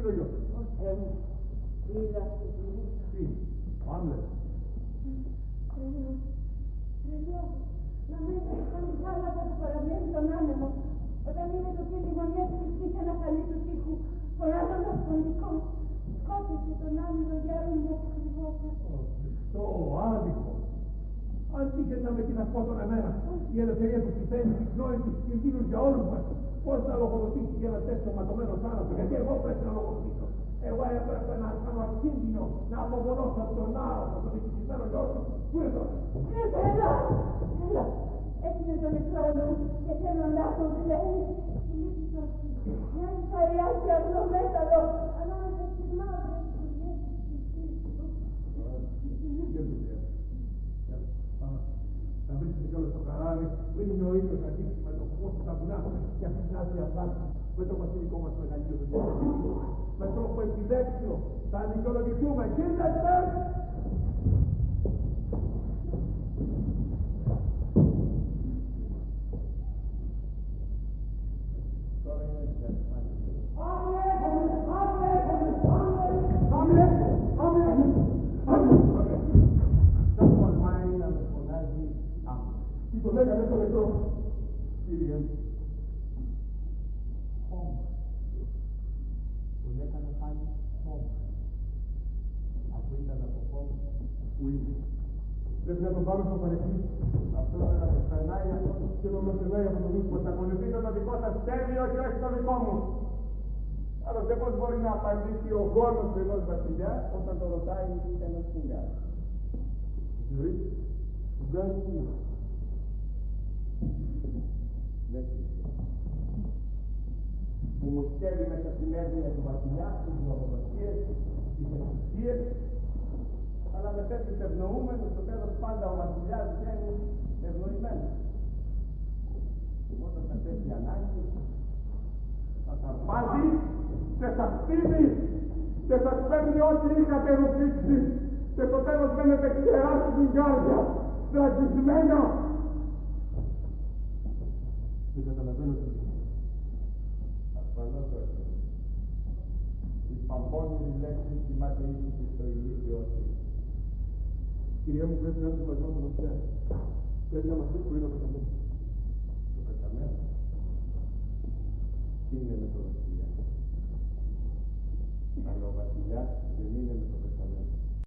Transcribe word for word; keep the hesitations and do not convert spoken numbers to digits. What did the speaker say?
είναι ο γιος? Είδα. Τι, ο Άμλετ. Τρελό, τρελό. Να μένει σαν τη θάλασσα του παραμείνει τον άνεμο. Όταν είναι το κυνηγωνιές της σε ένα χαλί του τείχου, φωνάζοντας πονικό, σκότωσε τον άμυρο γέρον μου ακριβότερα. Ω Χριστό, άδικο. Αντίθετα με την απότον εμένα, η ελευθερία του συμπαίνει την πνοή τους κινδύνους για όλους μας. Πώς να λογοδοτήσει για ένα τέτοιο ματωμένο θάνατο, γιατί εγώ πρέπει να λογοδοτήσω. Εγώ έπρεπε να κάνω ακίνδυνο, να απομονώσω από τον άρρωστο, τον εκκοιτισμένο γιο του. Πού είναι τώρα? Έλα, έλα. Έτσι με τον εχρόνο και θέλοντά τον κλαίει. Μοιάζει χαριάζει αγνομέταλλο ανάμεσα στις μαύρες δουλειές της δουλειές. Θα βρίσκεται κιόλας στο καράβι, πριν είναι ο ήλιος αντίξει με το φως του ταμπουλά και αυτή την άδεια βάση με το βασιλικό μας μεγαλείο του διαδικασίου. Με τρόπο επιδέξιο θα δικαιολογηθούμε. Κύριε Στέρ! Τώρα είναι Στέρ. Άμλε! Άμλε! Άμλε! Άμλε! Άμλε! Θα φορμάει να με φωνάζει Άμλε. Τι τον έκανε το λεπτό, κύριε? Χώμα. Τον έκανε πάλι χώμα. Αφού ήταν από χώμα, που είναι. Πρέπει να τον πάμε στο παρεκκλήσιο. Αυτό να το περνάει αυτό και να με περνάει από το μήκο. Θα ακολουθείτε το δικό σας σχέδιο και όχι το δικό μου. Άλλωστε πώς μπορεί να απαντήσει ο γόνος ενός βασιλιά όταν το ρωτάει ένας φουγγάρι? Θεωρείς, φουγγάρι τι είναι? Που μουσκεύει μέσα στην έννοια του βασιλιά, τις λογοδοσίες, τις εξουσίες, αλλά με τέτοιους ευνοούμενους, στο τέλος πάντα ο βασιλιάς βγαίνει ευνοημένος. Όταν θα τέτοια ανάγκη, θα τα βάζει και θα στείλει και θα παίρνει ό,τι είχατε ρουφήξει και στο τέλος μένετε ξερά στην κάρδια, τραγισμένα. Δεν καταλαβαίνω τι είναι. Ασφαλώς όχι. Η παμπώνηρη λέξη κοιμάται ήσυχη στο ηλίθιο ότι. Κυρία μου, πρέπει να έρθει μαζί μας ο βασιλιάς. Πρέπει να μας πει που είναι ο πεθαμένος. Το πεθαμένο είναι με τον βασιλιά. Αλλά ο βασιλιάς δεν είναι με τον